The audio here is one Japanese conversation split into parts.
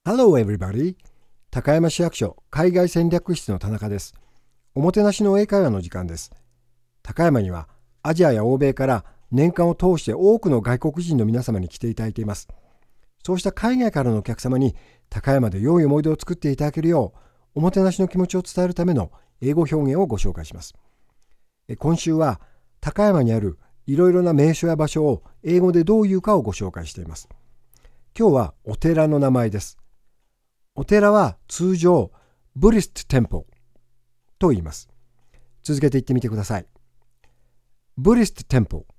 Hello everybody! 高山市役所海外戦略室の田中です。おもてなしの英会話の時間です。高山にはアジアや欧米から年間を通して多くの外国人の皆様に来ていただいています。そうした海外からのお客様に高山で良い思い出を作っていただけるよう、おもてなしの気持ちを伝えるための英語表現をご紹介します。今週は高山にあるいろいろな名所や場所を英語でどう言うかをご紹介しています。今日はお寺の名前です。お寺は通常ブリスト・テンポと言います。続けて言ってみてください。ブリスト・テンポ、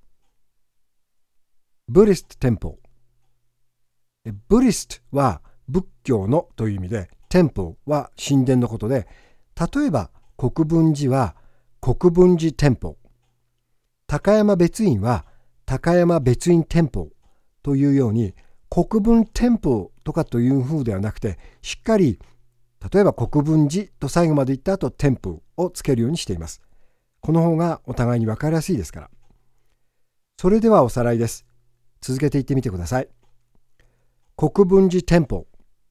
ブリスト・テンポ。ブリストは仏教のという意味で、テンポは神殿のことで、例えば国分寺は国分寺テンポ、高山別院は高山別院テンポというように、国分テンポとかという風ではなくて、しっかり例えば国分寺と最後まで言った後テンポをつけるようにしています。この方がお互いに分かりやすいですから。それではおさらいです。続けて言ってみてください。国分寺テンポ、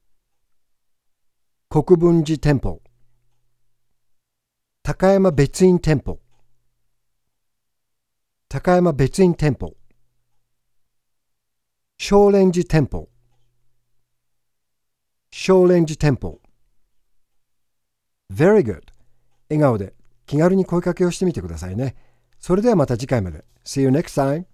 国分寺テンポ、高山別院テンポ、高山別院テンポ、少蓮寺テンポ、少蓮寺テンポ。Very good. 笑顔で気軽に声かけをしてみてくださいね。それではまた次回まで。See you next time.